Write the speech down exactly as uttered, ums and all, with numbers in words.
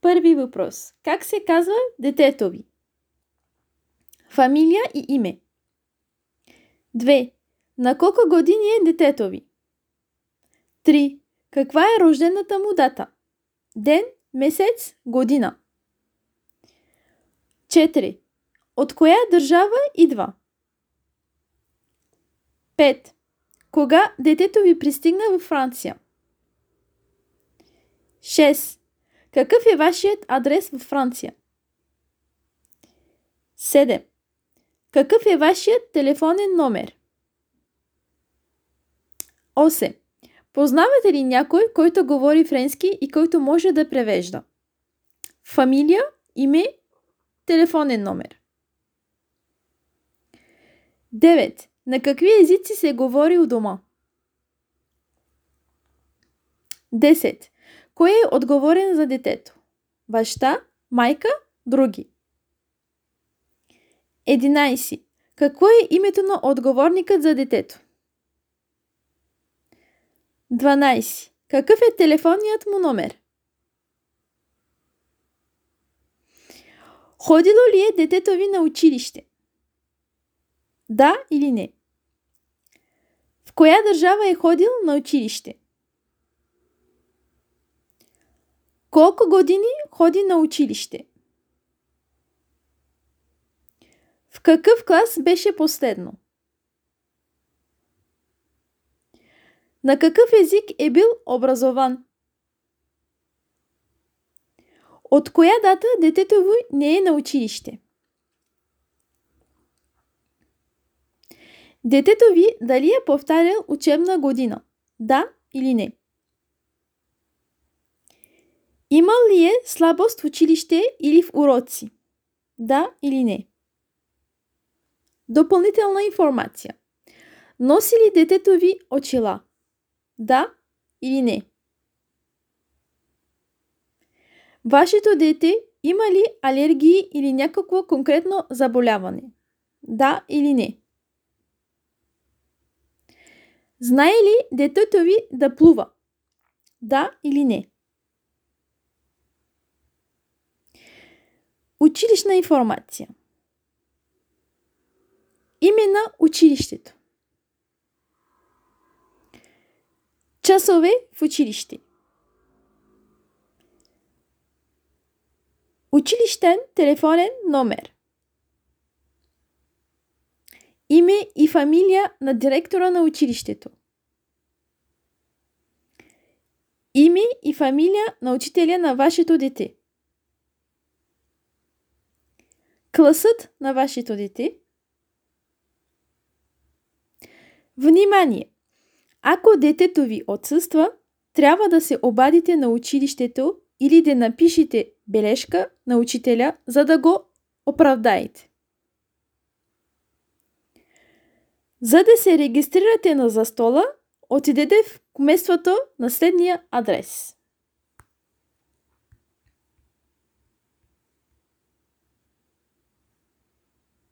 Първи въпрос. Как се казва детето ви? Фамилия и име. две. На колко години е детето ви? три. Каква е рождената му дата? Ден, месец, година. четири. От коя държава идва? пет. Кога детето ви пристигна във Франция? шест. Какъв е вашият адрес във Франция? седем. Какъв е вашият телефонен номер? осем. Познавате ли някой, който говори френски и който може да превежда? Фамилия, име, телефонен номер. девет. На какви езици се говори у дома? десет. Кой е отговорен за детето? Баща, майка, други. единайсет. Какво е името на отговорникът за детето? дванайсет. Какъв е телефонният му номер? Ходило ли е детето ви на училище? Да или не? В коя държава е ходил на училище? Колко години ходи на училище? В какъв клас беше последно? На какъв език е бил образован? От коя дата детето ви не е на училище? Детето ви дали е повтарял учебна година? Да или не? Имал ли е слабост в училище или в уроци? Да или не? Допълнителна информация. Носи ли детето ви очила? Да или не? Вашето дете има ли алергии или някакво конкретно заболяване? Да или не? Знае ли детето ви да плува? Да или не? Училищна информация. Име на училището. Часове в училище. Училищен телефонен номер. Име и фамилия на директора на училището. Име и фамилия на учителя на вашето дете. Класът на вашето дете. Внимание! Ако детето ви отсъства, трябва да се обадите на училището или да напишете бележка на учителя, за да го оправдаете. За да се регистрирате на застола, отидете в кметството на следния адрес.